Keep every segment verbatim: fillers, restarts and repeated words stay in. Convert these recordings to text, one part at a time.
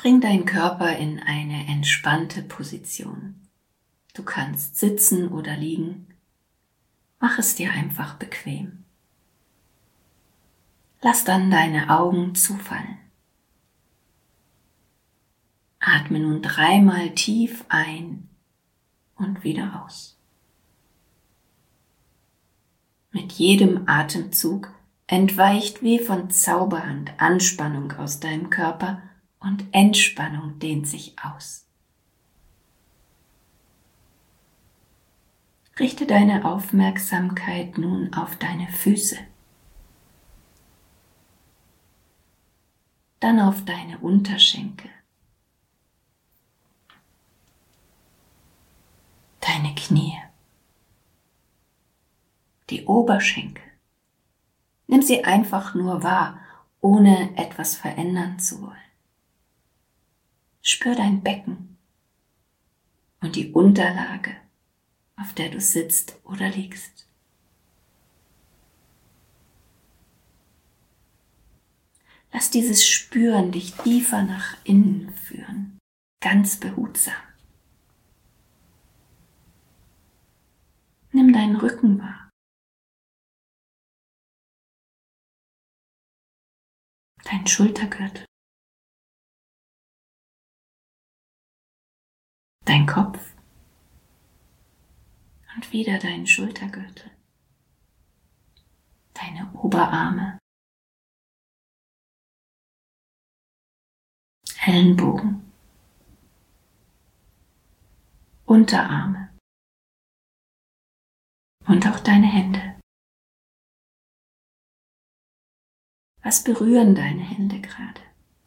Bring deinen Körper in eine entspannte Position. Du kannst sitzen oder liegen. Mach es dir einfach bequem. Lass dann deine Augen zufallen. Atme nun dreimal tief ein und wieder aus. Mit jedem Atemzug entweicht wie von Zauberhand Anspannung aus deinem Körper und Entspannung dehnt sich aus. Richte deine Aufmerksamkeit nun auf deine Füße, dann auf deine Unterschenkel, deine Knie, die Oberschenkel. Nimm sie einfach nur wahr, ohne etwas verändern zu wollen. Spür dein Becken und die Unterlage, auf der du sitzt oder liegst. Lass dieses Spüren dich tiefer nach innen führen, ganz behutsam. Nimm deinen Rücken wahr, deinen Schultergürtel, dein Kopf und wieder deinen Schultergürtel, deine Oberarme, Ellenbogen, Unterarme und auch deine Hände. Was berühren deine Hände gerade?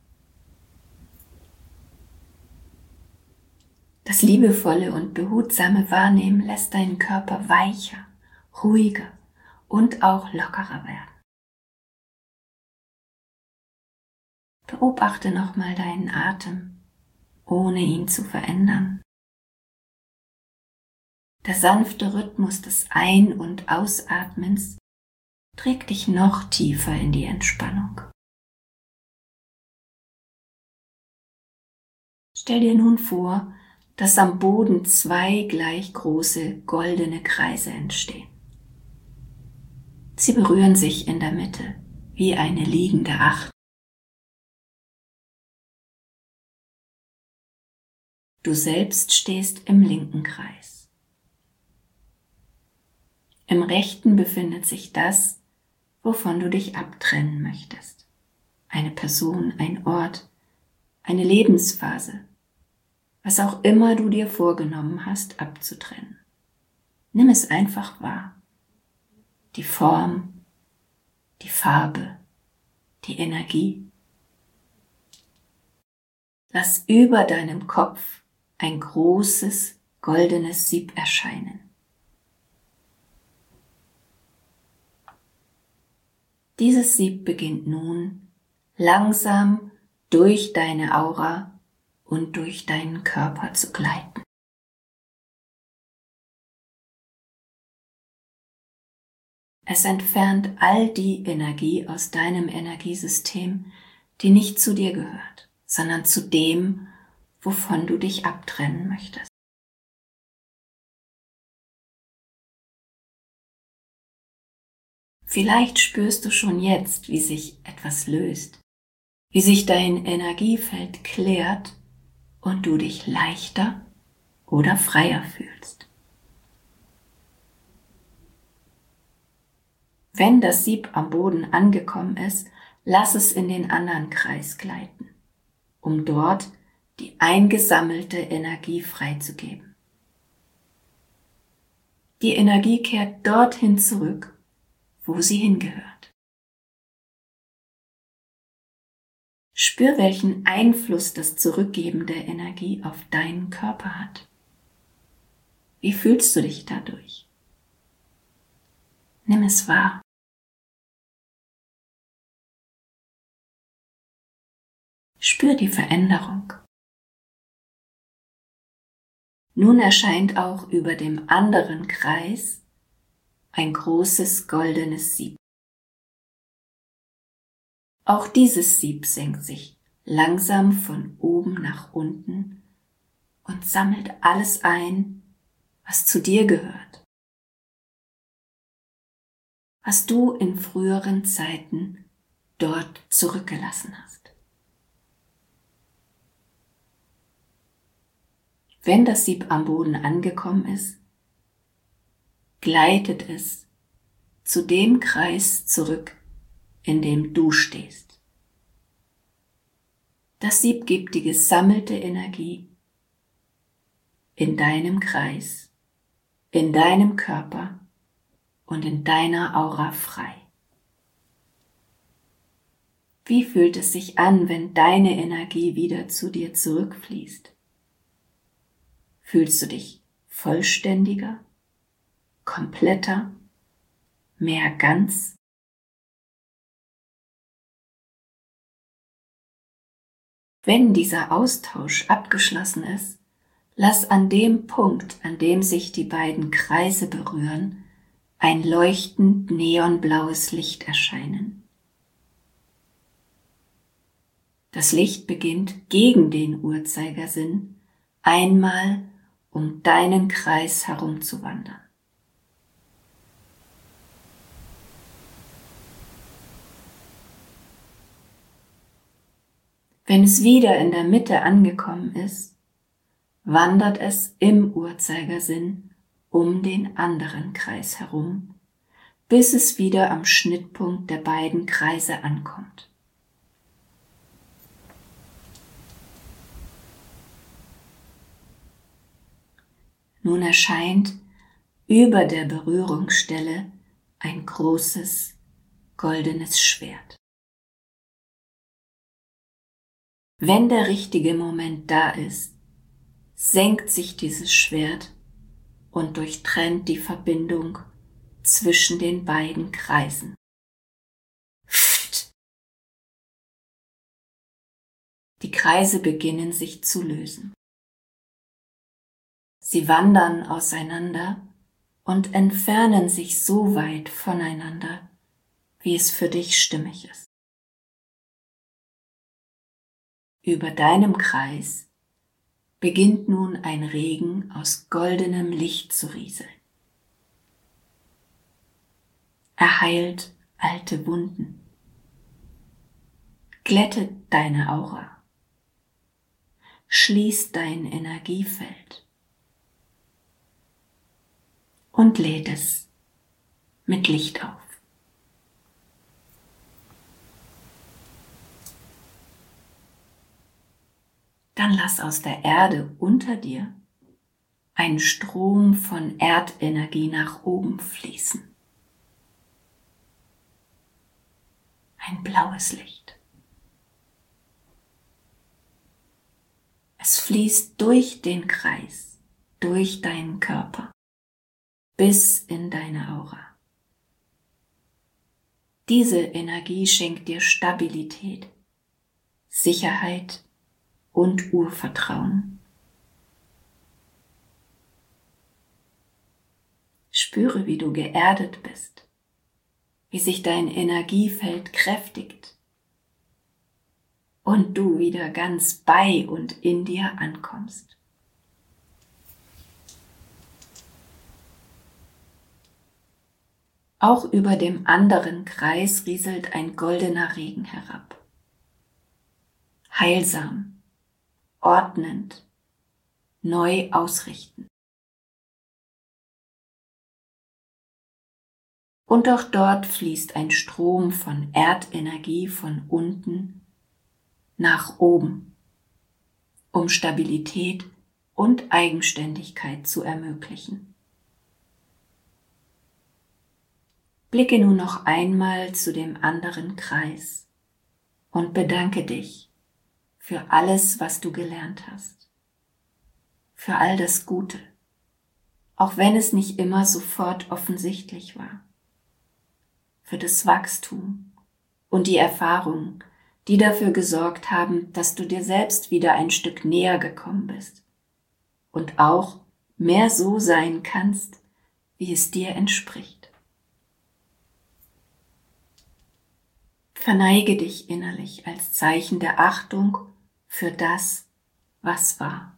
Das liebevolle und behutsame Wahrnehmen lässt deinen Körper weicher, ruhiger und auch lockerer werden. Beobachte nochmal deinen Atem, ohne ihn zu verändern. Der sanfte Rhythmus des Ein- und Ausatmens trägt dich noch tiefer in die Entspannung. Stell dir nun vor, dass am Boden zwei gleich große goldene Kreise entstehen. Sie berühren sich in der Mitte wie eine liegende Acht. Du selbst stehst im linken Kreis. Im rechten befindet sich das, wovon du dich abtrennen möchtest. Eine Person, ein Ort, eine Lebensphase, was auch immer du dir vorgenommen hast, abzutrennen. Nimm es einfach wahr. Die Form, die Farbe, die Energie. Lass über deinem Kopf ein großes goldenes Sieb erscheinen. Dieses Sieb beginnt nun langsam durch deine Aura und durch deinen Körper zu gleiten. Es entfernt all die Energie aus deinem Energiesystem, die nicht zu dir gehört, sondern zu dem, wovon du dich abtrennen möchtest. Vielleicht spürst du schon jetzt, wie sich etwas löst, wie sich dein Energiefeld klärt und du dich leichter oder freier fühlst. Wenn das Sieb am Boden angekommen ist, lass es in den anderen Kreis gleiten, um dort die eingesammelte Energie freizugeben. Die Energie kehrt dorthin zurück, wo sie hingehört. Spür, welchen Einfluss das Zurückgeben der Energie auf deinen Körper hat. Wie fühlst du dich dadurch? Nimm es wahr. Spür die Veränderung. Nun erscheint auch über dem anderen Kreis ein großes goldenes Sieb. Auch dieses Sieb senkt sich langsam von oben nach unten und sammelt alles ein, was zu dir gehört, was du in früheren Zeiten dort zurückgelassen hast. Wenn das Sieb am Boden angekommen ist, gleitet es zu dem Kreis zurück, in dem du stehst. Das Sieb gibt die gesammelte Energie in deinem Kreis, in deinem Körper und in deiner Aura frei. Wie fühlt es sich an, wenn deine Energie wieder zu dir zurückfließt? Fühlst du dich vollständiger, kompletter, mehr ganz? Wenn dieser Austausch abgeschlossen ist, lass an dem Punkt, an dem sich die beiden Kreise berühren, ein leuchtend neonblaues Licht erscheinen. Das Licht beginnt gegen den Uhrzeigersinn einmal um deinen Kreis herumzuwandern. Wenn es wieder in der Mitte angekommen ist, wandert es im Uhrzeigersinn um den anderen Kreis herum, bis es wieder am Schnittpunkt der beiden Kreise ankommt. Nun erscheint über der Berührungsstelle ein großes goldenes Schwert. Wenn der richtige Moment da ist, senkt sich dieses Schwert und durchtrennt die Verbindung zwischen den beiden Kreisen. Die Kreise beginnen sich zu lösen. Sie wandern auseinander und entfernen sich so weit voneinander, wie es für dich stimmig ist. Über deinem Kreis beginnt nun ein Regen aus goldenem Licht zu rieseln. Er heilt alte Wunden, glättet deine Aura, schließt dein Energiefeld und lädt es mit Licht auf. Dann lass aus der Erde unter dir einen Strom von Erdenergie nach oben fließen. Ein blaues Licht. Es fließt durch den Kreis, durch deinen Körper, bis in deine Aura. Diese Energie schenkt dir Stabilität, Sicherheit und Urvertrauen. Spüre, wie du geerdet bist, wie sich dein Energiefeld kräftigt und du wieder ganz bei und in dir ankommst. Auch über dem anderen Kreis rieselt ein goldener Regen herab. Heilsam, ordnend, neu ausrichten. Und auch dort fließt ein Strom von Erdenergie von unten nach oben, um Stabilität und Eigenständigkeit zu ermöglichen. Blicke nun noch einmal zu dem anderen Kreis und bedanke dich für alles, was du gelernt hast, für all das Gute, auch wenn es nicht immer sofort offensichtlich war, für das Wachstum und die Erfahrungen, die dafür gesorgt haben, dass du dir selbst wieder ein Stück näher gekommen bist und auch mehr so sein kannst, wie es dir entspricht. Verneige dich innerlich als Zeichen der Achtung für das, was war.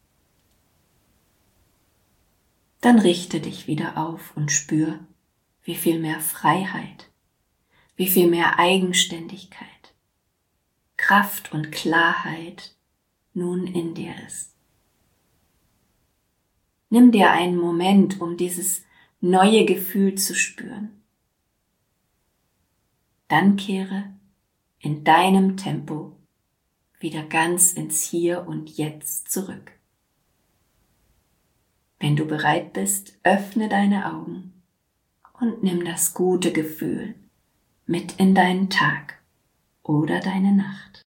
Dann richte dich wieder auf und spür, wie viel mehr Freiheit, wie viel mehr Eigenständigkeit, Kraft und Klarheit nun in dir ist. Nimm dir einen Moment, um dieses neue Gefühl zu spüren. Dann kehre in deinem Tempo wieder ganz ins Hier und Jetzt zurück. Wenn du bereit bist, öffne deine Augen und nimm das gute Gefühl mit in deinen Tag oder deine Nacht.